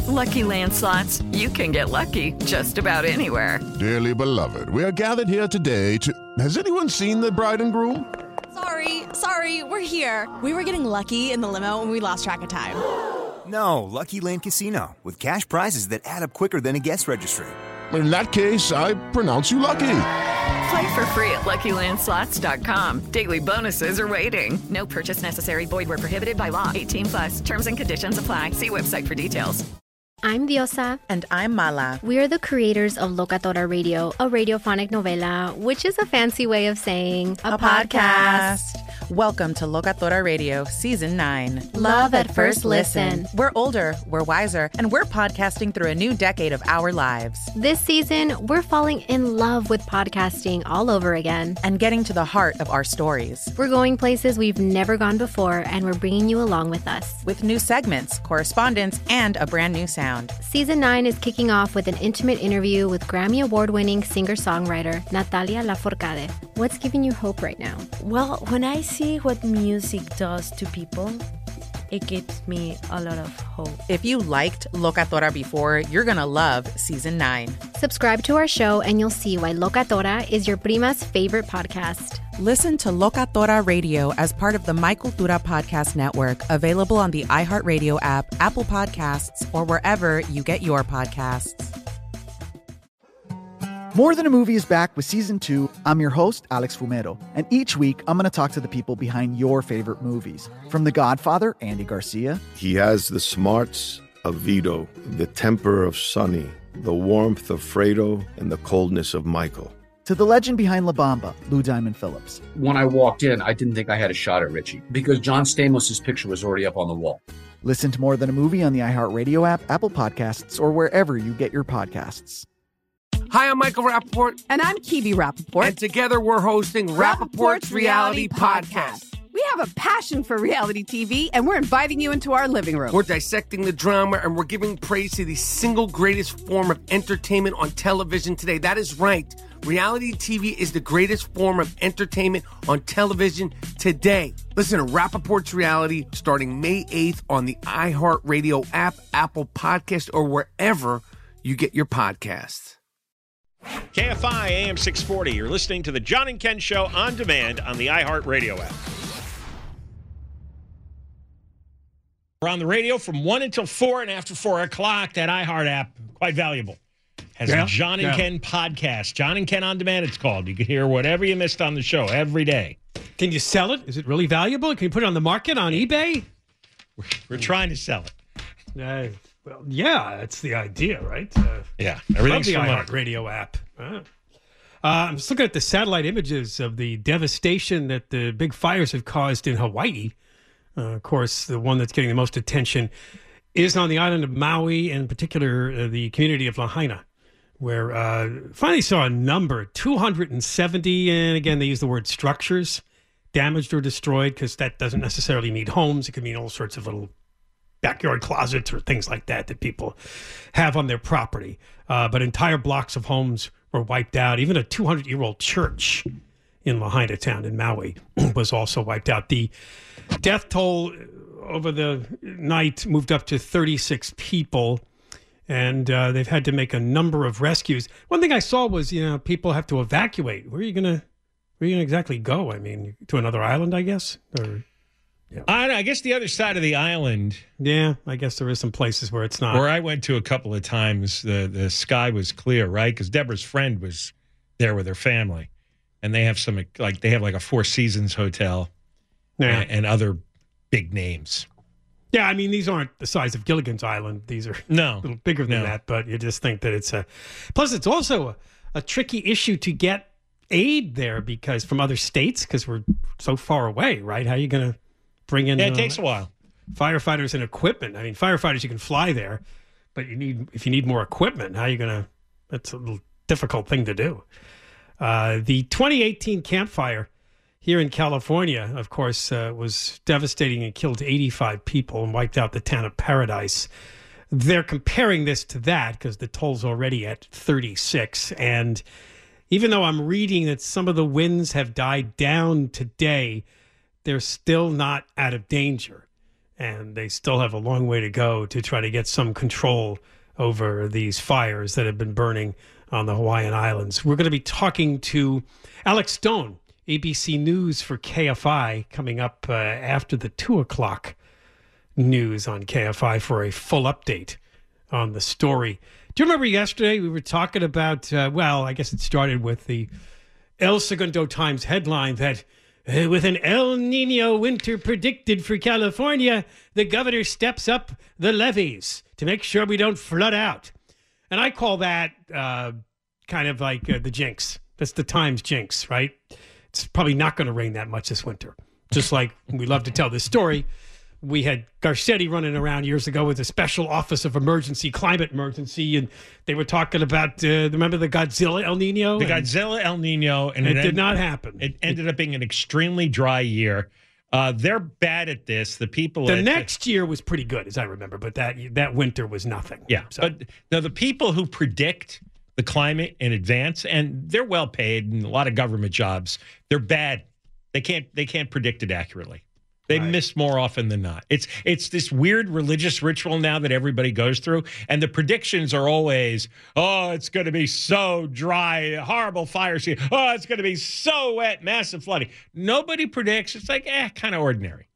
Lucky Land Slots, you can get lucky just about anywhere. Dearly beloved, we are gathered here today to... Has anyone seen the bride and groom? Sorry, we're here. We were getting lucky in the limo and we lost track of time. No, Lucky Land Casino, with cash prizes that add up quicker than a guest registry. In that case, I pronounce you lucky. Play for free at LuckyLandSlots.com. Daily bonuses are waiting. No purchase necessary. Void where prohibited by law. 18+. Terms and conditions apply. See website for details. I'm Diosa. And I'm Mala. We are the creators of Locatora Radio, a radiophonic novela, which is a fancy way of saying a podcast. Welcome to Locatora Radio, Season 9. Love at first listen. We're older, we're wiser, and we're podcasting through a new decade of our lives. This season, we're falling in love with podcasting all over again. And getting to the heart of our stories. We're going places we've never gone before, and we're bringing you along with us. With new segments, correspondence, and a brand new sound. Season 9 is kicking off with an intimate interview with Grammy Award-winning singer-songwriter Natalia Lafourcade. What's giving you hope right now? Well, when I see what music does to people, it gives me a lot of hope. If you liked Locatora before, you're going to love Season 9. Subscribe to our show and you'll see why Locatora is your prima's favorite podcast. Listen to Locatora Radio as part of the My Cultura Podcast Network, available on the iHeartRadio app, Apple Podcasts, or wherever you get your podcasts. More Than a Movie is back with Season 2. I'm your host, Alex Fumero, and each week I'm going to talk to the people behind your favorite movies. From The Godfather, Andy Garcia. He has the smarts of Vito, the temper of Sonny, the warmth of Fredo, and the coldness of Michael. To the legend behind La Bamba, Lou Diamond Phillips. When I walked in, I didn't think I had a shot at Richie because John Stamos' picture was already up on the wall. Listen to More Than a Movie on the iHeartRadio app, Apple Podcasts, or wherever you get your podcasts. Hi, I'm Michael Rappaport. And I'm Kibi Rappaport. And together we're hosting Rappaport's Reality Podcast. We have a passion for reality TV, and we're inviting you into our living room. We're dissecting the drama, and we're giving praise to the single greatest form of entertainment on television today. That is right. Reality TV is the greatest form of entertainment on television today. Listen to Rappaport's Reality starting May 8th on the iHeartRadio app, Apple Podcast, or wherever you get your podcasts. KFI AM 640. You're listening to the John and Ken Show on demand on the iHeartRadio app. We're on the radio from 1 until 4 and after 4 o'clock. That iHeart app, quite valuable. Has a John and Ken podcast. John and Ken on demand, it's called. You can hear whatever you missed on the show every day. Can you sell it? Is it really valuable? Can you put it on the market on eBay? We're trying to sell it. Well, yeah, that's the idea, right? Yeah, everything's the from iHeart Radio app. I'm just looking at the satellite images of the devastation that the big fires have caused in Hawaii. Of course, the one that's getting the most attention is on the island of Maui, and in particular the community of Lahaina, where finally saw a number, 270, and again, they use the word structures, damaged or destroyed, because that doesn't necessarily mean homes. It could mean all sorts of little backyard closets or things like that people have on their property. But entire blocks of homes were wiped out. Even a 200-year-old church in Lahaina town in Maui was also wiped out. The death toll over the night moved up to 36 people, and they've had to make a number of rescues. One thing I saw was, people have to evacuate. Where are you gonna exactly go? I mean, to another island, I guess? Or... Yeah. I guess the other side of the island. Yeah, I guess there is some places where it's not. Where I went to a couple of times, the sky was clear, right? Because Deborah's friend was there with her family, and they have they have a Four Seasons hotel, and other big names. Yeah, I mean, these aren't the size of Gilligan's Island. These are a little bigger than that, but you just think that it's plus it's also a tricky issue to get aid there because from other states, because we're so far away, right? How are you going to bring in? Yeah, it takes a while. Firefighters and equipment. I mean, firefighters, you can fly there, but if you need more equipment, how are you going to? That's a little difficult thing to do. The 2018 Camp Fire here in California, of course, was devastating and killed 85 people and wiped out the town of Paradise. They're comparing this to that because the toll's already at 36. And even though I'm reading that some of the winds have died down today, they're still not out of danger. and they still have a long way to go to try to get some control over these fires that have been burning on the Hawaiian Islands. We're going to be talking to Alex Stone, ABC News for KFI, coming up after the 2 o'clock news on KFI for a full update on the story. Do you remember yesterday we were talking about, I guess it started with the El Segundo Times headline that with an El Nino winter predicted for California, the governor steps up the levees to make sure we don't flood out. And I call that kind of like the jinx. That's the Times jinx, right? It's probably not going to rain that much this winter. Just like we love to tell this story. We had Garcetti running around years ago with a special office of climate emergency, and they were talking about, remember the Godzilla El Nino? Godzilla El Nino. And it did not happen. It ended up being an extremely dry year. They're bad at this. The people. The next year was pretty good, as I remember, but that winter was nothing. Yeah. So. But now the people who predict the climate in advance, and they're well paid in a lot of government jobs, they're bad. They can't predict it accurately. They miss more often than not. It's this weird religious ritual now that everybody goes through, and the predictions are always, oh, it's going to be so dry, horrible fire season. Oh, it's going to be so wet, massive flooding. Nobody predicts. It's like, kind of ordinary.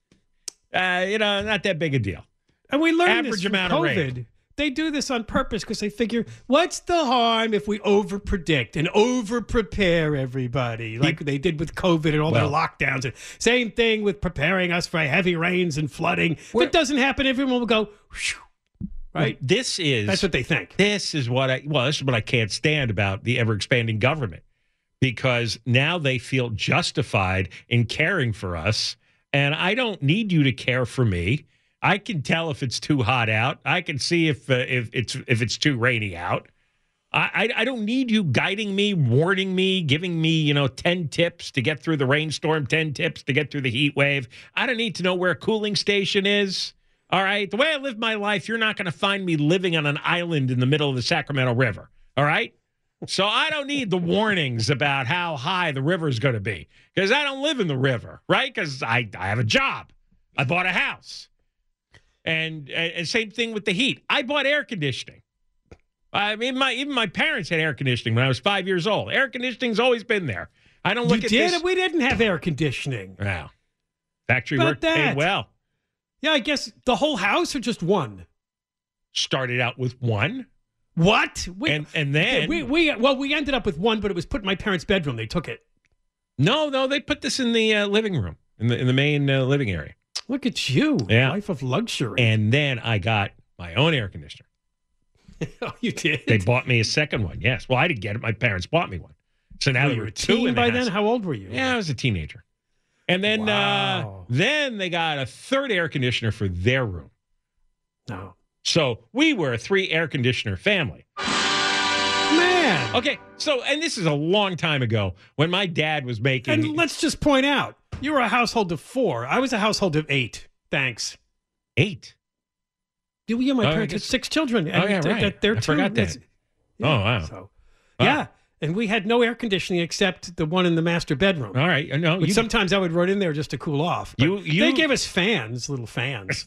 Not that big a deal. And we learned average this from amount COVID. of rain. They do this on purpose because they figure, what's the harm if we over-predict and over-prepare everybody, like they did with COVID and all their lockdowns. And same thing with preparing us for heavy rains and flooding. If it doesn't happen, everyone will go, right? That's what they think. This is what I can't stand about the ever-expanding government, because now they feel justified in caring for us, and I don't need you to care for me. I can tell if it's too hot out. I can see if it's too rainy out. I don't need you guiding me, warning me, giving me 10 tips to get through the rainstorm, 10 tips to get through the heat wave. I don't need to know where a cooling station is. All right, the way I live my life, you're not going to find me living on an island in the middle of the Sacramento River. All right, so I don't need the warnings about how high the river is going to be, because I don't live in the river, right? Because I have a job, I bought a house. And same thing with the heat. I bought air conditioning. Even my parents had air conditioning when I was 5 years old. Air conditioning's always been there. I don't look at this. We didn't have air conditioning. Wow. Factory work paid well. Yeah, I guess the whole house or just one? Started out with one. What? And then we ended up with one, but it was put in my parents' bedroom. They took it. No, they put this in the living room, in the main living area. Look at you. Yeah. Life of luxury. And then I got my own air conditioner. Oh, you did? They bought me a second one, yes. Well, I didn't get it. My parents bought me one. So now there were two in the by house. then? How old were you? Yeah, I was a teenager. And then then they got a third air conditioner for their room. No. So we were a 3 air conditioner family. Man. Okay, so, and this is a long time ago when my dad was making... And let's just point out, you were a household of 4. I was a household of 8. Thanks. 8? Yeah, my parents had 6 children. And right. They're I forgot that. Yeah, oh, wow. So, yeah, and we had no air conditioning except the one in the master bedroom. All right. No, sometimes I would run in there just to cool off. They gave us fans, little fans.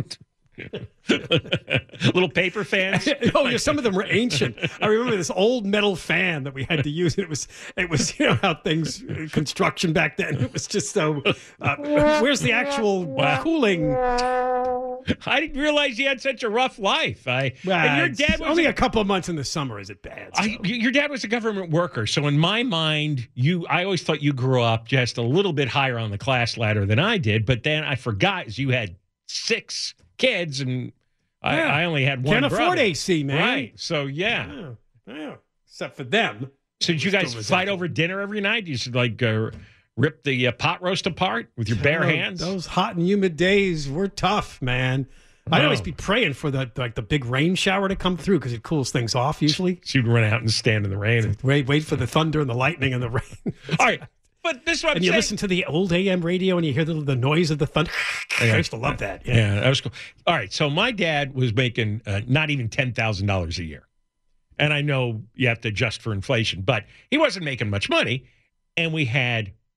Little paper fans. Oh, yeah, some of them were ancient. I remember this old metal fan that we had to use. It was how things construction back then. It was just so. Where's the actual cooling? I didn't realize you had such a rough life. And your dad was only a couple of months in the summer. Is it bad? So. Your dad was a government worker, so in my mind, I always thought you grew up just a little bit higher on the class ladder than I did. But then I forgot, as you had 6 kids, and I only had one. Can't brother. Afford AC, man. Right. So yeah. Except for them. So did you guys fight over dinner every night? You should rip the pot roast apart with your bare hands. Those hot and humid days were tough, man. I'd always be praying for the big rain shower to come through because it cools things off usually. So you'd run out and stand in the rain. Wait for the thunder and the lightning and the rain. All right. But this is what I'm saying. And you listen to the old AM radio and you hear the noise of the thunder. I used to love that. Yeah, that was cool. All right, so my dad was making not even $10,000 a year. And I know you have to adjust for inflation, but he wasn't making much money. And we had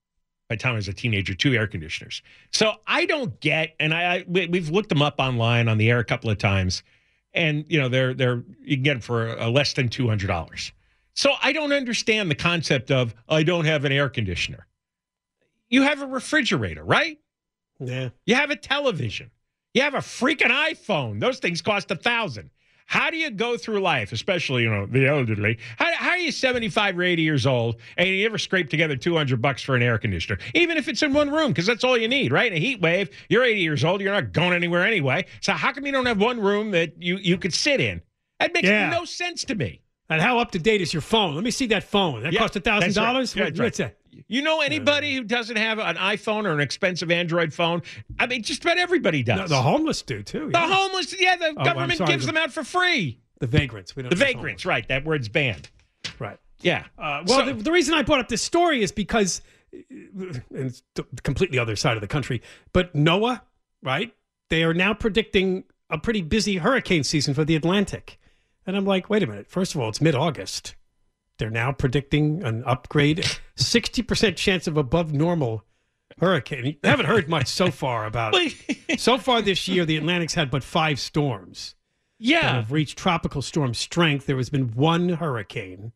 by the time I was a teenager, 2 air conditioners. So I don't get, and we've looked them up online on the air a couple of times, and you know they're you can get them for less than $200. So I don't understand the concept of I don't have an air conditioner. You have a refrigerator, right? Yeah. You have a television. You have a freaking iPhone. Those things cost $1,000. How do you go through life, especially, you know, the elderly? How are you 75 or 80 years old and you ever scrape together $200 for an air conditioner? Even if it's in one room, because that's all you need, right? In a heat wave, you're 80 years old, you're not going anywhere anyway. So how come you don't have one room that you could sit in? That makes no sense to me. And how up to date is your phone? Let me see that phone. That cost $1,000? Right. What's that? You know anybody who doesn't have an iPhone or an expensive Android phone? I mean, just about everybody does. No, the homeless do, too. Yeah. The homeless, the government gives them out for free. The vagrants. We don't the vagrants, right. That word's banned. Right. Yeah. The reason I brought up this story is because, and it's the completely other side of the country, but NOAA, right? They are now predicting a pretty busy hurricane season for the Atlantic. And I'm like, wait a minute. First of all, it's mid-August. They're now predicting an upgrade, 60% chance of above normal hurricane. I haven't heard much so far about it. So far this year, the Atlantic's had but 5 storms. Yeah. That have reached tropical storm strength. There has been 1 hurricane.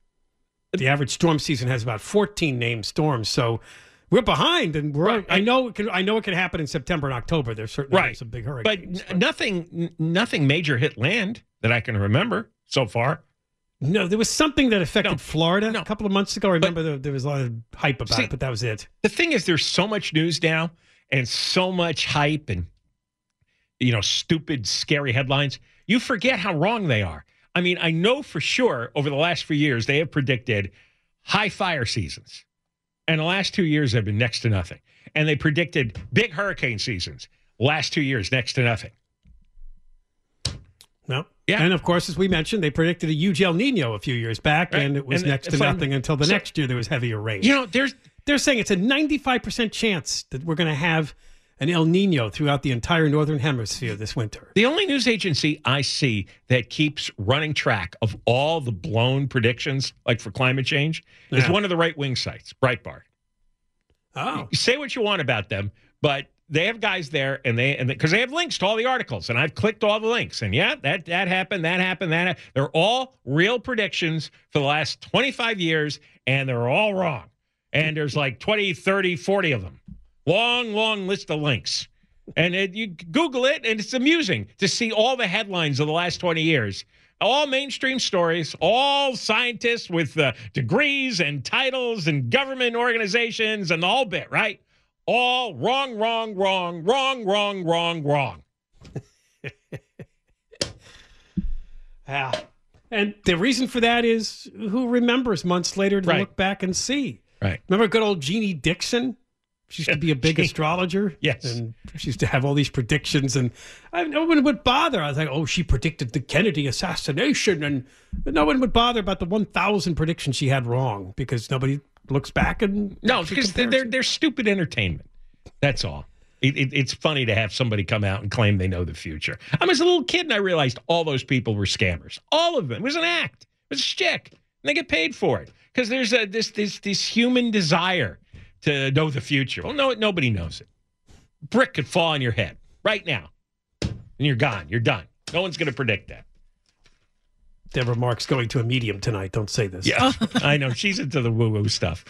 The average storm season has about 14 named storms. So we're behind, and I know it can happen in September and October. There's certainly some big hurricanes. But nothing major hit land that I can remember so far. No, there was something that affected Florida a couple of months ago. I remember there was a lot of hype about it, but that was it. The thing is, there's so much news now and so much hype and, you know, stupid, scary headlines. You forget how wrong they are. I mean, I know for sure over the last few years, they have predicted high fire seasons. And the last 2 years have been next to nothing. And they predicted big hurricane seasons. Last 2 years, next to nothing. No. Yeah. And of course, as we mentioned, they predicted a huge El Nino a few years back, and it was next to nothing until the next year there was heavier rain. You know, they're saying it's a 95% chance that we're going to have an El Nino throughout the entire northern hemisphere this winter. The only news agency I see that keeps running track of all the blown predictions, like for climate change, is one of the right-wing sites, Breitbart. Oh. You say what you want about them, but they have guys there, and because they have links to all the articles, and I've clicked all the links, and that happened, that happened, that happened. They're all real predictions for the last 25 years, and they're all wrong. And there's like 20, 30, 40 of them. Long list of links. And you Google it, and it's amusing to see all the headlines of the last 20 years. All mainstream stories, all scientists with degrees and titles and government organizations and the whole bit, right? All wrong. And the reason for that is who remembers months later to look back and see? Right. Remember good old Jeannie Dixon? She used to be a big astrologer. Yes. And she used to have all these predictions. And no one would bother. I was like, she predicted the Kennedy assassination. But no one would bother about the 1,000 predictions she had wrong because nobody looks back and... No, because they're stupid entertainment. That's all. It's funny to have somebody come out and claim they know the future. I was a little kid and I realized all those people were scammers. All of them. It was an act. It was a shtick. And they get paid for it. Because there's this human desire to know the future. Well, no, nobody knows it. Brick could fall on your head right now. And you're gone. You're done. No one's going to predict that. Deborah Mark's going to a medium tonight. Don't say this. Yeah, I know. She's into the woo-woo stuff.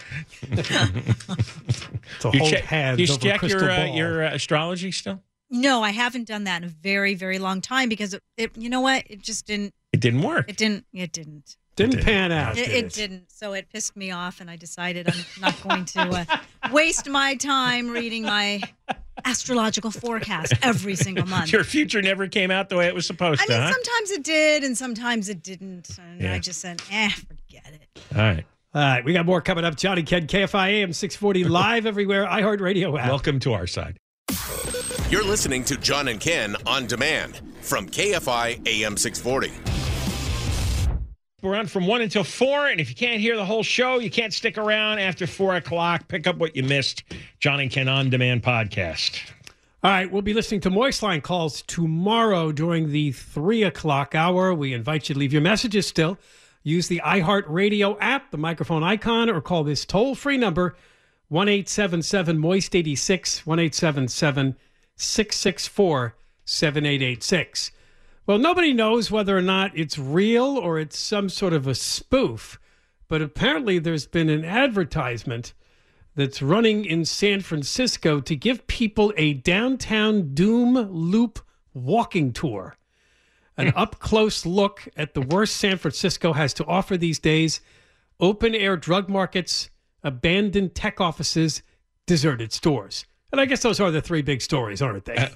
So hold hands do you over check your astrology still? No, I haven't done that in a very, very long time because it you know what? It just didn't. It didn't work. It didn't pan out. It didn't. So it pissed me off, and I decided I'm not going to waste my time reading my astrological forecast every single month. Your future never came out the way it was supposed to, huh? Sometimes it did, and sometimes it didn't. And I just said, forget it. All right. We got more coming up. Johnny Ken, KFI AM 640, live everywhere, iHeartRadio app. Welcome to our side. You're listening to John and Ken on demand from KFI AM 640. We're on from 1 until 4, and if you can't hear the whole show, you can't stick around after 4 o'clock. Pick up what you missed. John and Ken On Demand podcast. All right, we'll be listening to Moist Line calls tomorrow during the 3 o'clock hour. We invite you to leave your messages still. Use the iHeartRadio app, the microphone icon, or call this toll-free number, 1-877-MOIST-86, 1-877-664-7886. Well, nobody knows whether or not it's real or it's some sort of a spoof, but apparently there's been an advertisement that's running in San Francisco to give people a downtown doom loop walking tour. An up-close look at the worst San Francisco has to offer these days: open-air drug markets, abandoned tech offices, deserted stores. And I guess those are the three big stories, aren't they?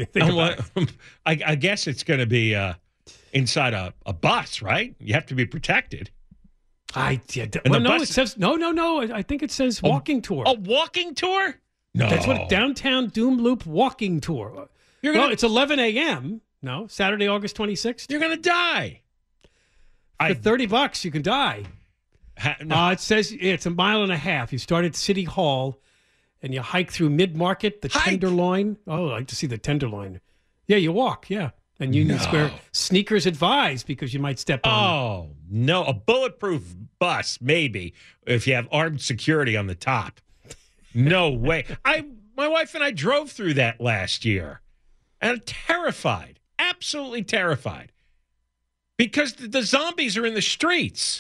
I guess it's going to be inside a bus, right? You have to be protected. It says no. I think it says walking tour. A walking tour? No, that's what downtown doom loop walking tour. It's 11 a.m. No, Saturday, August 26th. You're going to die. For $30, you can die. It says it's a mile and a half. You start at City Hall, and you hike through Mid-Market, the Tenderloin. Oh, I like to see the Tenderloin. Yeah, you walk, yeah. And Union Square. Sneakers advised because you might step on. Oh, no. A bulletproof bus, maybe, if you have armed security on the top. No way. My wife and I drove through that last year, and terrified, absolutely terrified, because the zombies are in the streets.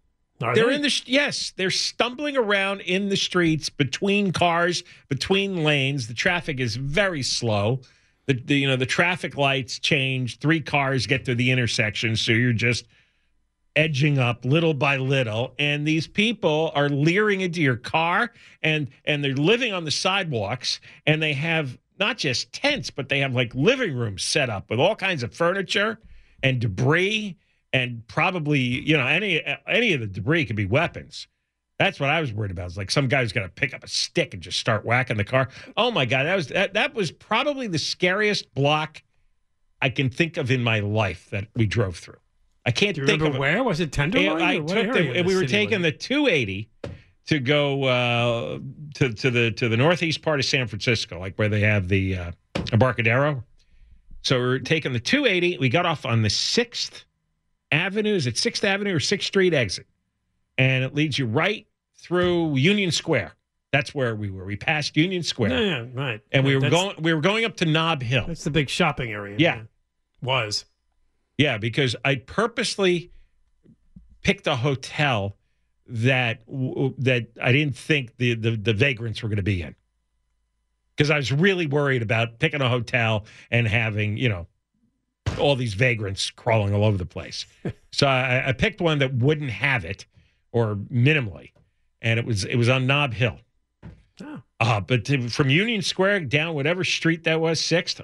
Yes, they're stumbling around in the streets, between cars, between lanes. The traffic is very slow. The traffic lights change. 3 cars get to the intersection, so you're just edging up little by little. And these people are leering into your car, and they're living on the sidewalks, and they have not just tents, but they have like living rooms set up with all kinds of furniture and debris. And probably, any of the debris could be weapons. That's what I was worried about. It's like some guy's going to pick up a stick and just start whacking the car. Oh my God, that was probably the scariest block I can think of in my life that we drove through. I can't think of where was it. Tenderloin? We were taking the 280 to go to the northeast part of San Francisco, like where they have the Embarcadero. So we were taking the 280. We got off on the 6th Avenue. Is it 6th Avenue or 6th Street exit? And it leads you right through Union Square. That's where we were. We passed Union Square. Yeah, right. And we were going up to Nob Hill. That's the big shopping area. Yeah. Man. Was. Yeah, because I purposely picked a hotel that I didn't think the vagrants were going to be in. Because I was really worried about picking a hotel and having, all these vagrants crawling all over the place. So I picked one that wouldn't have it, or minimally, and it was on Nob Hill. Oh. But from Union Square down whatever street that was, 6th,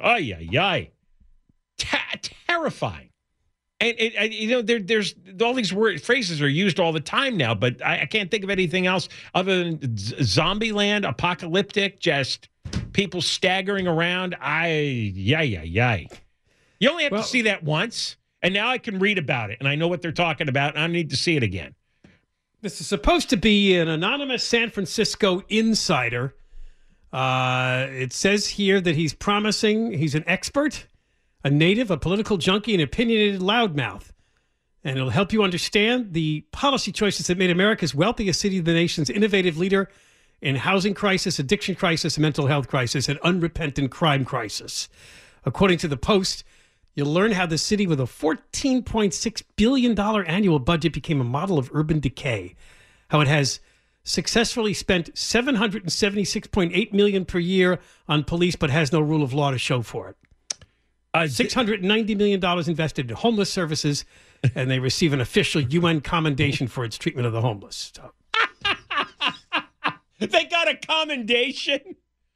terrifying. And there's all these phrases are used all the time now, but I can't think of anything else other than zombie land, apocalyptic, just people staggering around. You only have to see that once, and now I can read about it, and I know what they're talking about, and I need to see it again. This is supposed to be an anonymous San Francisco insider. It says here that he's promising he's an expert, a native, a political junkie, an opinionated loudmouth. And it'll help you understand the policy choices that made America's wealthiest city the nation's innovative leader in housing crisis, addiction crisis, mental health crisis, and unrepentant crime crisis. According to the Post, you'll learn how the city with a $14.6 billion annual budget became a model of urban decay, how it has successfully spent $776.8 million per year on police but has no rule of law to show for it. $690 million invested in homeless services, and they receive an official UN commendation for its treatment of the homeless. So. They got a commendation?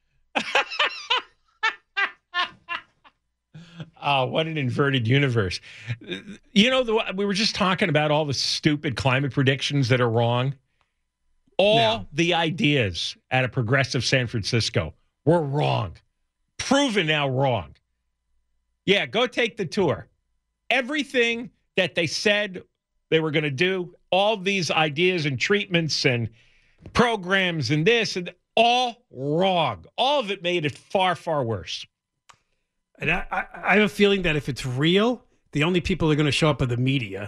Oh, what an inverted universe. We were just talking about all the stupid climate predictions that are wrong. All the ideas at a progressive San Francisco were wrong. Proven now wrong. Yeah, go take the tour. Everything that they said they were going to do, all these ideas and treatments and programs and this, and all wrong. All of it made it far, far worse. And I have a feeling that if it's real, the only people that are going to show up are the media,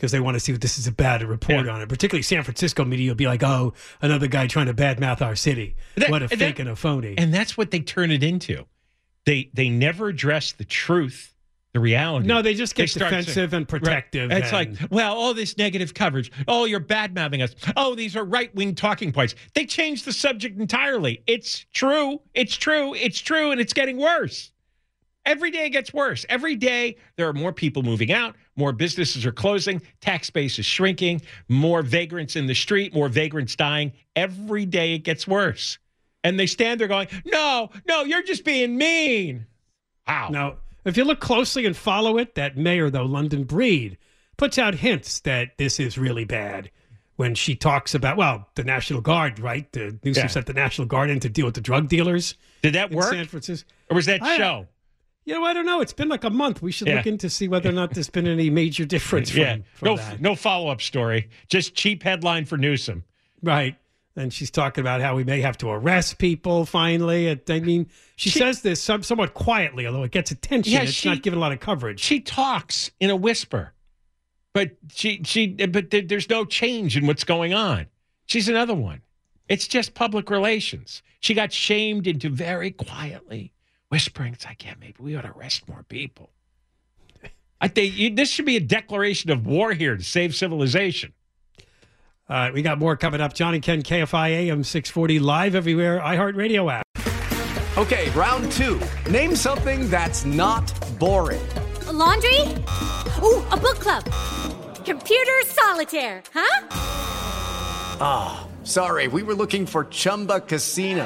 because they want to see what this is about and report on it. Particularly San Francisco media will be like, oh, another guy trying to badmouth our city. What a fake and a phony. And that's what they turn it into. They never address the truth, the reality. No, they just get defensive and protective. Right. It's like, well, all this negative coverage. Oh, you're bad-mouthing us. Oh, these are right-wing talking points. They changed the subject entirely. It's true. It's true. It's true. And it's getting worse. Every day it gets worse. Every day there are more people moving out, more businesses are closing, tax base is shrinking, more vagrants in the street, more vagrants dying. Every day it gets worse. And they stand there going, no, you're just being mean. Wow. Now, if you look closely and follow it, that mayor, though, London Breed, puts out hints that this is really bad when she talks about, well, the National Guard, right? The Newsom sent the National Guard in to deal with the drug dealers. Did that work? San Francisco. Or was that show? I don't know. It's been like a month. We should look into see whether or not there's been any major difference from that. No follow-up story. Just cheap headline for Newsom. Right. And she's talking about how we may have to arrest people finally. I mean, she says this somewhat quietly, although it gets attention. It's not given a lot of coverage. She talks in a whisper, but there's no change in what's going on. She's another one. It's just public relations. She got shamed into very quietly whispering. It's like, maybe we ought to arrest more people. I think this should be a declaration of war here to save civilization. We got more coming up. John and Ken, KFI AM 640, live everywhere, iHeartRadio app. Okay, round two. Name something that's not boring. A laundry? Ooh, a book club. Computer solitaire, huh? Ah, sorry, we were looking for Chumba Casino.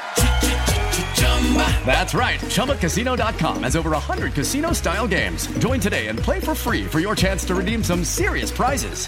That's right. ChumbaCasino.com has over 100 casino-style games. Join today and play for free for your chance to redeem some serious prizes.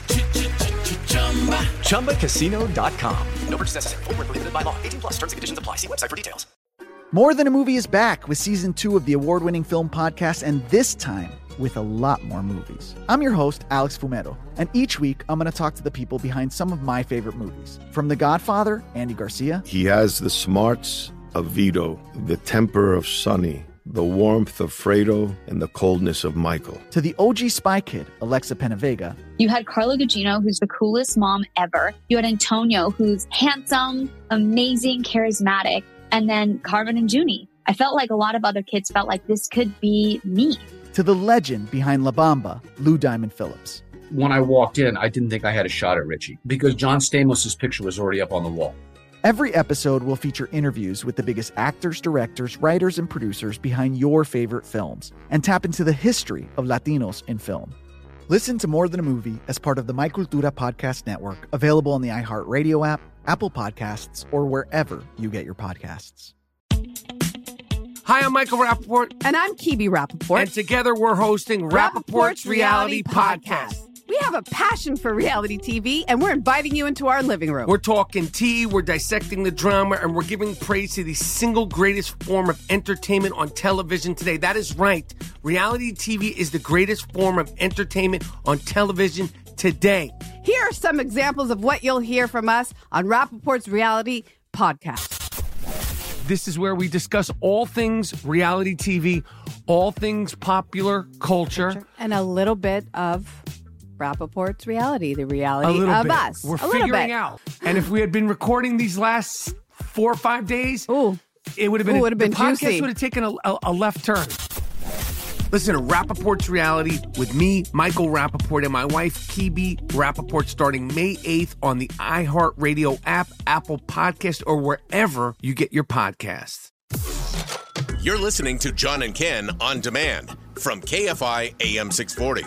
ChumbaCasino.com. No purchase necessary. Void where prohibited by law. 18+ terms and conditions apply. See website for details. More Than a Movie is back with Season 2 of the award-winning film podcast, and this time with a lot more movies. I'm your host, Alex Fumero, and each week I'm going to talk to the people behind some of my favorite movies. From The Godfather, Andy Garcia. He has the smarts of Vito, the temper of Sonny, the warmth of Fredo, and the coldness of Michael. To the OG Spy Kid, Alexa Penavega. You had Carla Gugino, who's the coolest mom ever. You had Antonio, who's handsome, amazing, charismatic. And then Carmen and Junie. I felt like a lot of other kids felt like this could be me. To the legend behind La Bamba, Lou Diamond Phillips. When I walked in, I didn't think I had a shot at Richie because John Stamos' picture was already up on the wall. Every episode will feature interviews with the biggest actors, directors, writers, and producers behind your favorite films and tap into the history of Latinos in film. Listen to More Than a Movie as part of the My Cultura Podcast Network, available on the iHeartRadio app, Apple Podcasts, or wherever you get your podcasts. Hi, I'm Michael Rappaport. And I'm Kibi Rappaport. And together we're hosting Rappaport's Reality Podcast. We have a passion for reality TV, and we're inviting you into our living room. We're talking tea, we're dissecting the drama, and we're giving praise to the single greatest form of entertainment on television today. That is right. Reality TV is the greatest form of entertainment on television today. Here are some examples of what you'll hear from us on Rappaport's Reality Podcast. This is where we discuss all things reality TV, all things popular culture. And a little bit of Rappaport's reality, the reality of bit. Us. We're figuring out. And if we had been recording these last 4 or 5 days, it would have been, the podcast juicy. would have taken a left turn. Listen to Rappaport's Reality with me, Michael Rappaport, and my wife, Kibi Rappaport, starting May 8th on the iHeartRadio app, Apple Podcast, or wherever you get your podcasts. You're listening to John and Ken on demand from KFI AM 640.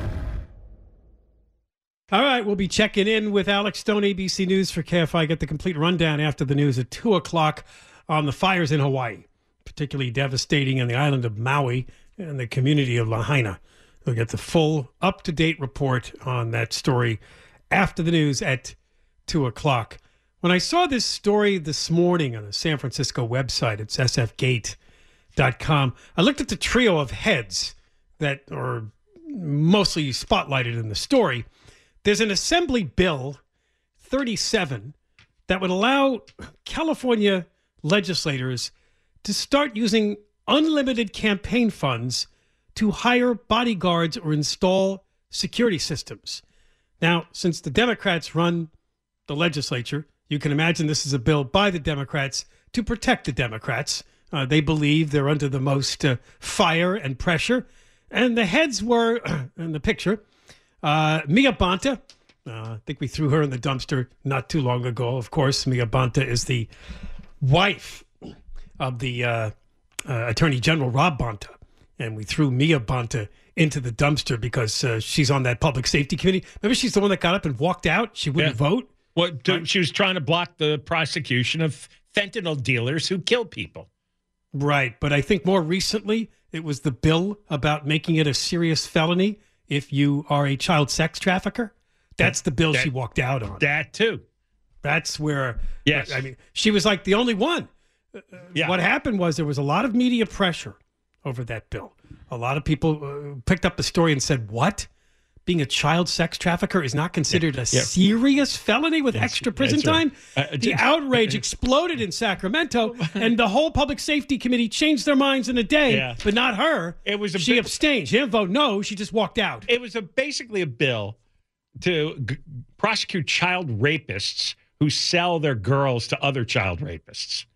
All right, we'll be checking in with Alex Stone, ABC News for KFI. Get the complete rundown after the news at 2 o'clock on the fires in Hawaii, particularly devastating in the island of Maui and the community of Lahaina. We'll get the full up-to-date report on that story after the news at 2 o'clock. When I saw this story this morning on the San Francisco website, it's sfgate.com, I looked at the trio of heads that are mostly spotlighted in the story. There's an Assembly Bill 37 that would allow California legislators to start using unlimited campaign funds to hire bodyguards or install security systems. Now, since the Democrats run the legislature, you can imagine this is a bill by the Democrats to protect the Democrats. They believe they're under the most fire and pressure. And the heads were, in the picture, Mia Bonta. I think we threw her in the dumpster not too long ago. Of course, Mia Bonta is the wife of the Attorney General Rob Bonta. And we threw Mia Bonta into the dumpster because she's on that public safety committee. Remember, she's the one that got up and walked out? She wouldn't vote? She was trying to block the prosecution of fentanyl dealers who kill people. Right. But I think more recently, it was the bill about making it a serious felony if you are a child sex trafficker. That's the bill she walked out on. That too. That's where, yes. I mean, she was like the only one. What happened was there was a lot of media pressure over that bill. A lot of people picked up the story and said, what? Being a child sex trafficker is not considered a serious felony with extra prison time? The outrage exploded in Sacramento, and the whole public safety committee changed their minds in a day, but not her. She abstained. She didn't vote no. She just walked out. It was basically a bill to prosecute child rapists who sell their girls to other child rapists.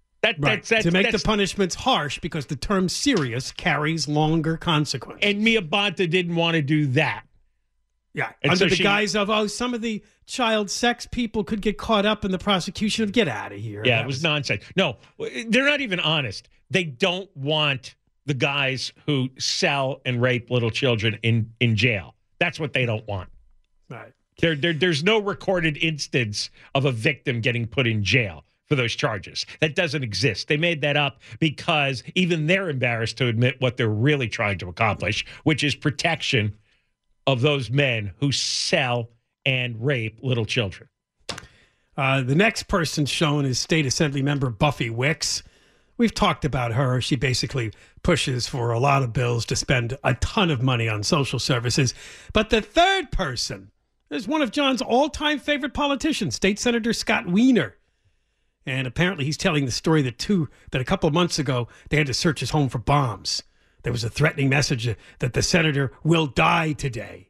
To make the punishments harsh because the term serious carries longer consequences. And Mia Bonta didn't want to do that. Yeah, and under the guise of, some of the child sex people could get caught up in the prosecution. Get out of here. Yeah, it was nonsense. No, they're not even honest. They don't want the guys who sell and rape little children in jail. That's what they don't want. Right. There's no recorded instance of a victim getting put in jail for those charges. That doesn't exist. They made that up because even they're embarrassed to admit what they're really trying to accomplish, which is protection of those men who sell and rape little children. The next person shown is State Assembly member Buffy Wicks. We've talked about her. She basically pushes for a lot of bills to spend a ton of money on social services. But the third person is one of John's all-time favorite politicians, State Senator Scott Wiener. And apparently he's telling the story that a couple of months ago, they had to search his home for bombs. There was a threatening message that the senator will die today.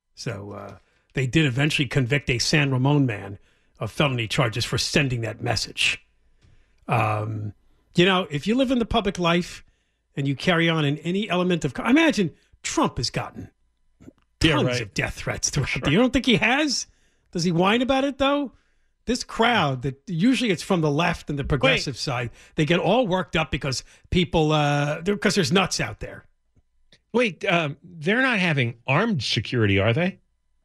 So they did eventually convict a San Ramon man of felony charges for sending that message. If you live in the public life and you carry on in any element of... Imagine Trump has gotten tons of death threats throughout the year. You don't think he has? Does he whine about it, though? This crowd, that usually it's from the left and the progressive side, they get all worked up because people, because there's nuts out there. Wait, they're not having armed security, are they?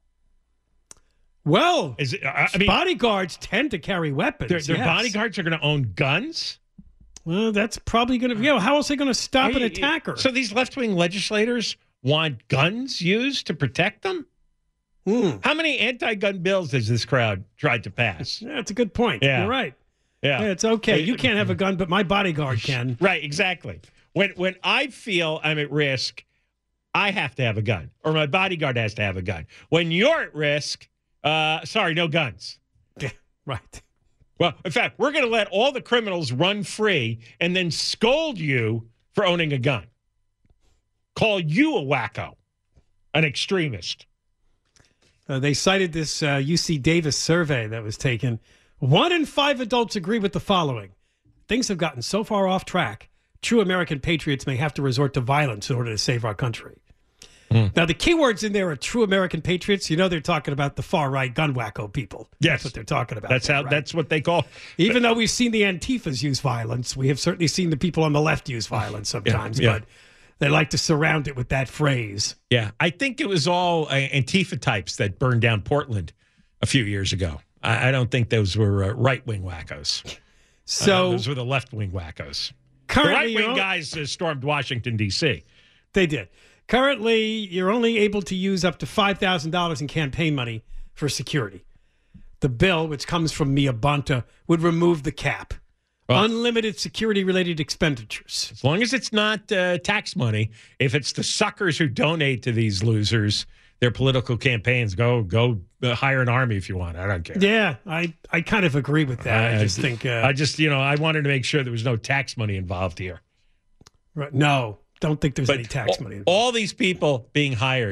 Well, bodyguards tend to carry weapons. Their bodyguards are going to own guns? Well, that's probably going to... how else are they going to stop an attacker? So these left-wing legislators want guns used to protect them? How many anti-gun bills has this crowd tried to pass? Yeah, that's a good point. Yeah. You're right. Yeah, it's okay. You can't have a gun, but my bodyguard can. Right, exactly. When I feel I'm at risk, I have to have a gun, or my bodyguard has to have a gun. When you're at risk, no guns. Yeah, right. Well, in fact, we're going to let all the criminals run free and then scold you for owning a gun. Call you a wacko, an extremist. They cited this UC Davis survey that was taken. 1 in 5 adults agree with the following. Things have gotten so far off track, true American patriots may have to resort to violence in order to save our country. Now, the key words in there are true American patriots. They're talking about the far-right gun wacko people. Yes. That's what they're talking about. That's what they call... Even though we've seen the Antifas use violence, we have certainly seen the people on the left use violence sometimes. But they like to surround it with that phrase. Yeah, I think it was all Antifa types that burned down Portland a few years ago. I don't think those were right-wing wackos. So those were the left-wing wackos. The Currently, right-wing guys stormed Washington, D.C. They did. Currently, you're only able to use up to $5,000 in campaign money for security. The bill, which comes from Mia Bonta, would remove the cap. Unlimited security-related expenditures. As long as it's not tax money. If it's the suckers who donate to these losers, their political campaigns, go hire an army if you want. I don't care. Yeah, I kind of agree with that. I just think... I wanted to make sure there was no tax money involved here. Right, no, don't think there's any tax money involved. All these people being hired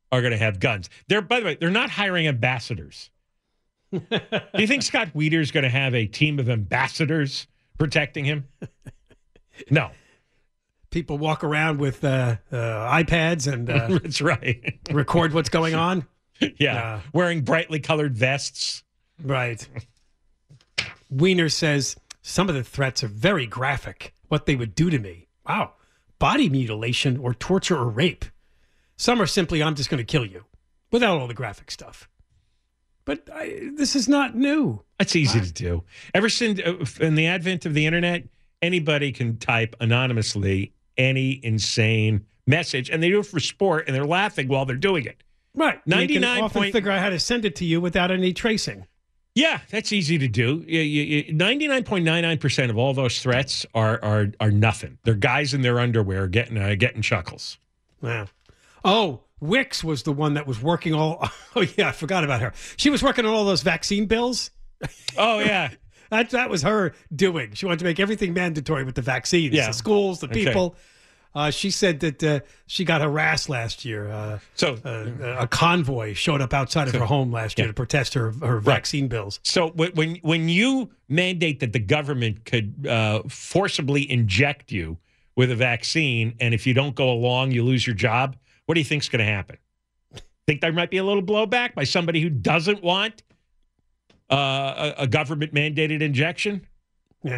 are going to have guns. By the way, they're not hiring ambassadors. Do you think Scott Weider's going to have a team of ambassadors protecting him? No. People walk around with iPads and that's right. record what's going on. Yeah, wearing brightly colored vests. Right. Weiner says some of the threats are very graphic. What they would do to me. Wow. Body mutilation or torture or rape. Some are simply, I'm just going to kill you, without all the graphic stuff. But this is not new. It's easy to do. Ever since in the advent of the internet, anybody can type anonymously any insane message, and they do it for sport, and they're laughing while they're doing it. Right. 99 can often figure out how to send it to you without any tracing. Yeah, that's easy to do. 99.99% of all those threats are nothing. They're guys in their underwear getting chuckles. Wow. Oh, Wicks was the one that was working all. Oh yeah, I forgot about her. She was working on all those vaccine bills. Oh yeah, that was her doing. She wanted to make everything mandatory with the vaccines. Yeah. The schools, the people. Okay. She said that she got harassed last year. A convoy showed up outside of her home last year to protest her vaccine bills. So when you mandate that the government could forcibly inject you with a vaccine, and if you don't go along, you lose your job, what do you think's going to happen? Think there might be a little blowback by somebody who doesn't want a government-mandated injection? Yeah.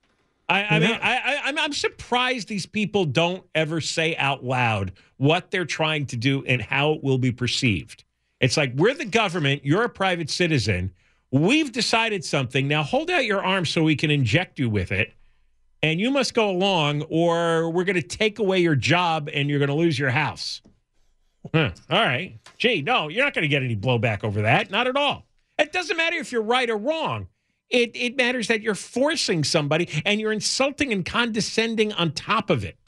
I'm surprised these people don't ever say out loud what they're trying to do and how it will be perceived. It's like, we're the government, you're a private citizen, we've decided something, now hold out your arm so we can inject you with it, and you must go along or we're going to take away your job and you're going to lose your house. All right. Gee, no, you're not going to get any blowback over that. Not at all. It doesn't matter if you're right or wrong. It matters that you're forcing somebody and you're insulting and condescending on top of it.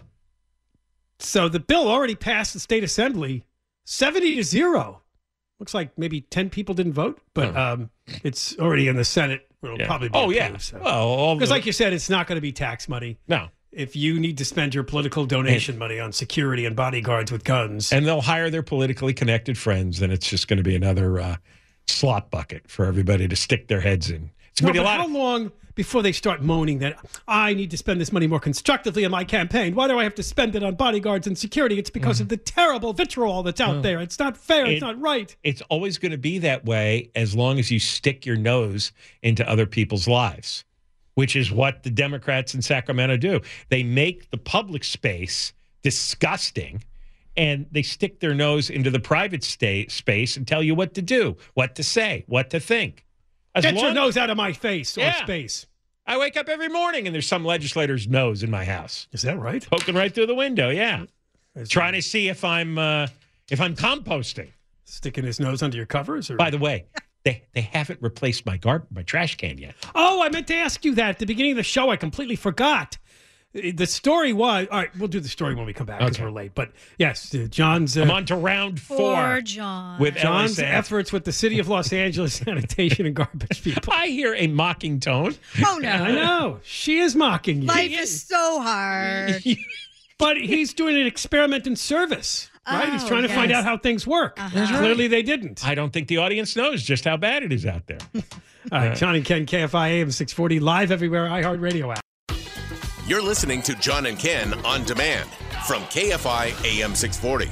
So the bill already passed the state assembly 70-0. Looks like maybe 10 people didn't vote, but it's already in the Senate. It'll probably be approved, yeah. So. Well, because like you said, it's not going to be tax money. No. If you need to spend your political donation money on security and bodyguards with guns. And they'll hire their politically connected friends, and it's just going to be another slot bucket for everybody to stick their heads in. How long before they start moaning that I need to spend this money more constructively in my campaign? Why do I have to spend it on bodyguards and security? It's because of the terrible vitriol that's out there. It's not fair. It's not right. It's always going to be that way as long as you stick your nose into other people's lives, which is what the Democrats in Sacramento do. They make the public space disgusting, and they stick their nose into the private space and tell you what to do, what to say, what to think. Get your nose out of my face or space. I wake up every morning and there's some legislator's nose in my house. Is that right? Poking right through the window, yeah. Trying to see if I'm composting. Sticking his nose under your covers? Or? By the way, they haven't replaced my trash can yet. Oh, I meant to ask you that at the beginning of the show. I completely forgot. The story was, all right, we'll do the story when we come back because we're late. But yes, John's... I'm on to round 4. Poor John. With John's efforts with the City of Los Angeles sanitation and garbage people. I hear a mocking tone. Oh, no. I know. She is mocking you. Life is so hard. But he's doing an experiment in service, right? He's trying to find out how things work. Clearly they didn't. I don't think the audience knows just how bad it is out there. All right, John and Ken, KFI AM 640, live everywhere, iHeartRadio app. You're listening to John and Ken on demand from KFI AM 640.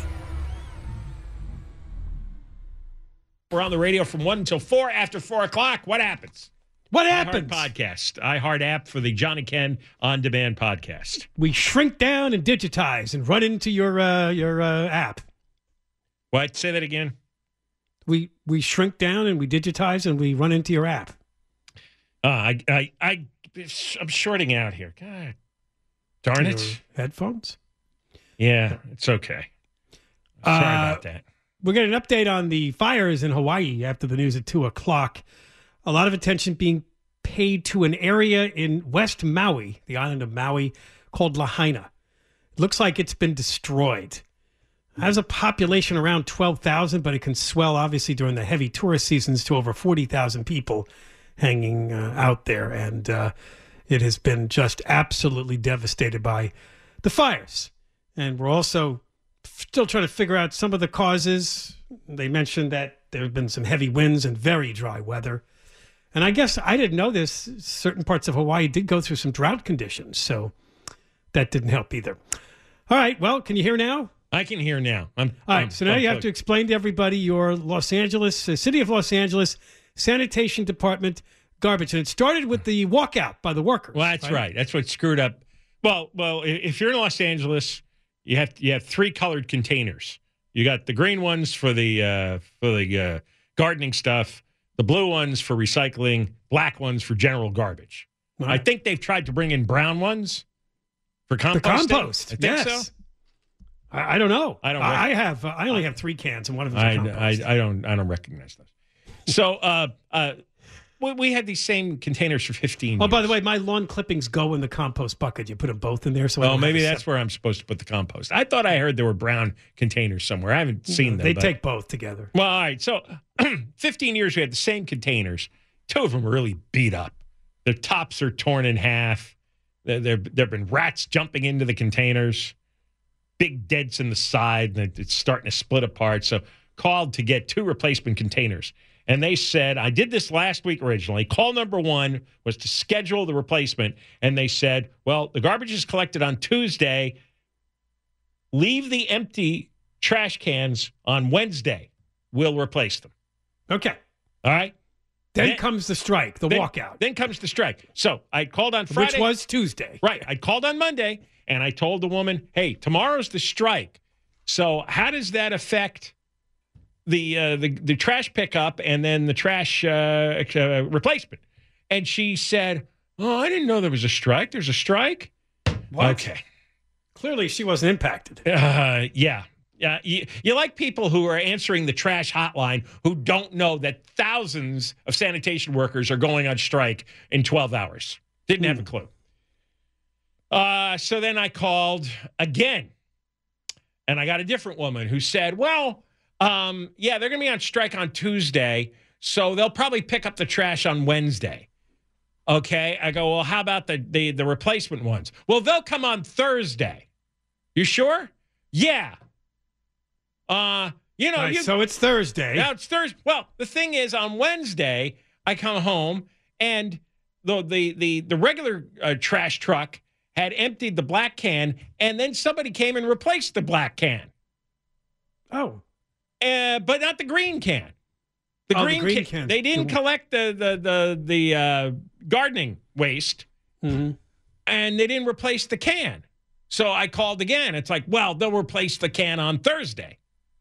We're on the radio from 1 until 4. After 4 o'clock, what happens? What happens? Podcast, iHeart app for the John and Ken on demand podcast. We shrink down and digitize and run into your app. What? Say that again. We shrink down and we digitize and we run into your app. I'm shorting out here. God darn it. Your headphones? Yeah, it's okay. Sorry about that. We're getting an update on the fires in Hawaii after the news at 2 o'clock. A lot of attention being paid to an area in West Maui, the island of Maui, called Lahaina. It looks like it's been destroyed. It has a population around 12,000, but it can swell, obviously, during the heavy tourist seasons to over 40,000 people hanging out there. And it has been just absolutely devastated by the fires. And we're also Still trying to figure out some of the causes. They mentioned that there have been some heavy winds and very dry weather. And I guess I didn't know this. Certain parts of Hawaii did go through some drought conditions, so that didn't help either. All right, well, can you hear now? I can hear now. All right, so now you have to explain to everybody your Los Angeles, City of Los Angeles Sanitation Department garbage. And it started with the walkout by the workers. Well, that's right. That's what screwed up. Well, if you're in Los Angeles, you have 3 colored containers. You got the green ones for the gardening stuff, the blue ones for recycling, black ones for general garbage. Right. I think they've tried to bring in brown ones for composting. The compost, I think yes. so. I don't know. I only have 3 cans, and one of them is compost. I don't recognize those. So we had these same containers for 15 years. Oh, by the way, my lawn clippings go in the compost bucket. You put them both in there. So maybe that's where I'm supposed to put the compost. I thought I heard there were brown containers somewhere. I haven't seen them. They take both together. Well, all right. So 15 years we had the same containers. 2 of them were really beat up. Their tops are torn in half. There have been rats jumping into the containers. Big dents in the side, and it's starting to split apart. So called to get 2 replacement containers. And they said, I did this last week originally. Call number 1 was to schedule the replacement. And they said, well, the garbage is collected on Tuesday. Leave the empty trash cans on Wednesday. We'll replace them. Okay. All right. Then comes the strike, the walkout. Then comes the strike. So I called on Friday. Which was Tuesday. Right. I called on Monday, and I told the woman, hey, tomorrow's the strike. So how does that affect the trash pickup and then the trash replacement? And she said, oh, I didn't know there was a strike. There's a strike? What? Okay. Clearly she wasn't impacted. Yeah. Yeah, you like people who are answering the trash hotline who don't know that thousands of sanitation workers are going on strike in 12 hours. Didn't have a clue. So then I called again, and I got a different woman who said, well, yeah, they're going to be on strike on Tuesday, so they'll probably pick up the trash on Wednesday. Okay. I go, well, how about the replacement ones? Well, they'll come on Thursday. You sure? Yeah. So it's Thursday. Now it's Thursday. Well, the thing is, on Wednesday, I come home and the regular trash truck had emptied the black can, and then somebody came and replaced the black can. Oh. But not the green can. The green can. They didn't collect the gardening waste, and they didn't replace the can. So I called again. It's like, well, they'll replace the can on Thursday.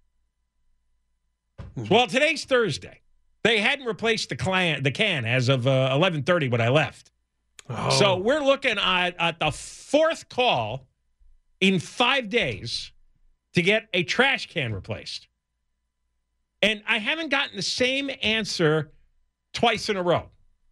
Well, today's Thursday. They hadn't replaced the can as of 11:30 when I left. Oh. So we're looking at the 4th call in 5 days to get a trash can replaced. And I haven't gotten the same answer twice in a row.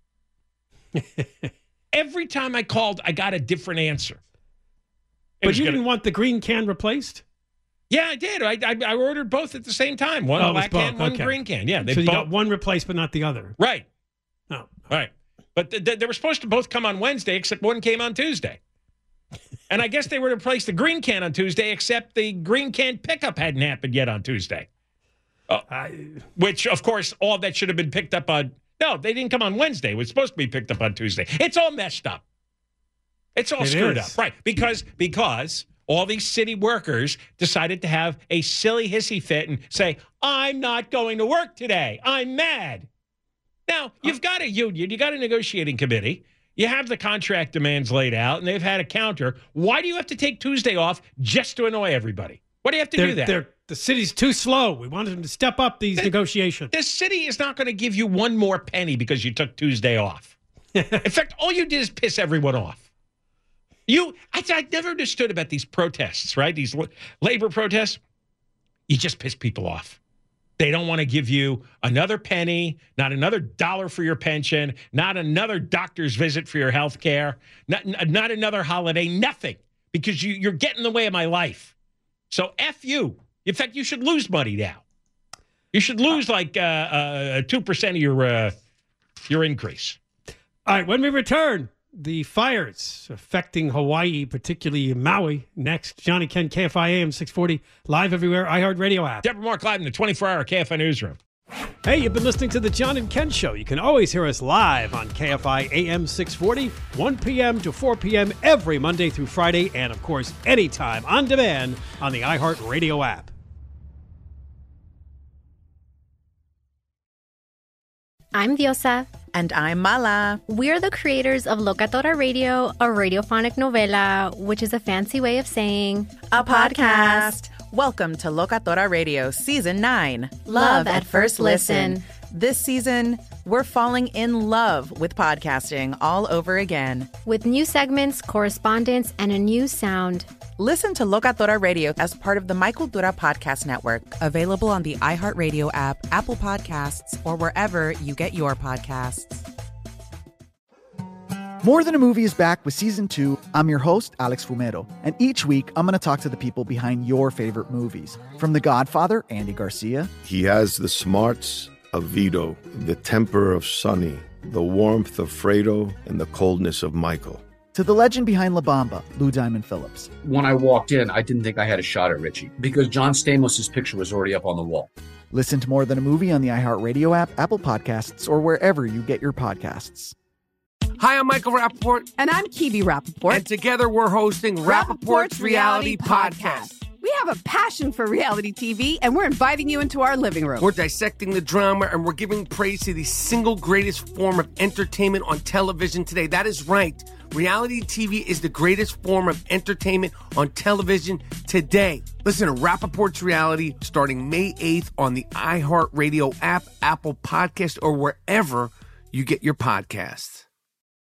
Every time I called, I got a different answer. But you didn't want the green can replaced? Yeah, I did. I ordered both at the same time. One black can, one green can. Yeah, so you got one replaced, but not the other. Right. Oh. Right. But they were supposed to both come on Wednesday, except one came on Tuesday. And I guess they were to replace the green can on Tuesday, except the green can pickup hadn't happened yet on Tuesday. Which, of course, all of that should have been picked up on. No, they didn't come on Wednesday. It was supposed to be picked up on Tuesday. It's all messed up. It's all screwed up. Right. Because all these city workers decided to have a silly hissy fit and say, I'm not going to work today. I'm mad. Now, you've got a union. You got a negotiating committee. You have the contract demands laid out, and they've had a counter. Why do you have to take Tuesday off just to annoy everybody? Why do you have to do that? The city's too slow. We wanted them to step up these negotiations. The city is not going to give you one more penny because you took Tuesday off. In fact, all you did is piss everyone off. I never understood about these protests, right? These labor protests. You just piss people off. They don't want to give you another penny, not another dollar for your pension, not another doctor's visit for your health care, not another holiday, nothing, because you're getting in the way of my life. So F you. In fact, you should lose money now. You should lose like 2% of your increase. All right, when we return, the fires affecting Hawaii, particularly Maui. Next, John and Ken, KFI AM 640, live everywhere, iHeartRadio app. Deborah Mark live in the 24-hour KFI newsroom. Hey, you've been listening to the John and Ken Show. You can always hear us live on KFI AM 640, 1 p.m. to 4 p.m. every Monday through Friday, and of course, anytime on demand on the iHeartRadio app. I'm Diosa. And I'm Mala. We're the creators of Locatora Radio, a radiophonic novela, which is a fancy way of saying a podcast. Welcome to Locatora Radio Season 9. Love at First Listen. This season, we're falling in love with podcasting all over again. With new segments, correspondence, and a new sound. Listen to Locatora Radio as part of the My Cultura Podcast Network. Available on the iHeartRadio app, Apple Podcasts, or wherever you get your podcasts. More Than a Movie is back with Season 2. I'm your host, Alex Fumero. And each week, I'm going to talk to the people behind your favorite movies. From The Godfather, Andy Garcia. He has the smarts of Vito, the temper of Sonny, the warmth of Fredo, and the coldness of Michael. To the legend behind La Bamba, Lou Diamond Phillips. When I walked in, I didn't think I had a shot at Richie because John Stamos' picture was already up on the wall. Listen to More Than a Movie on the iHeartRadio app, Apple Podcasts, or wherever you get your podcasts. Hi, I'm Michael Rappaport. And I'm Kibi Rappaport. And together we're hosting Rappaport's Reality Podcast. We have a passion for reality TV, and we're inviting you into our living room. We're dissecting the drama, and we're giving praise to the single greatest form of entertainment on television today. That is right. Reality TV is the greatest form of entertainment on television today. Listen to Rappaport's Reality starting May 8th on the iHeartRadio app, Apple Podcast, or wherever you get your podcasts.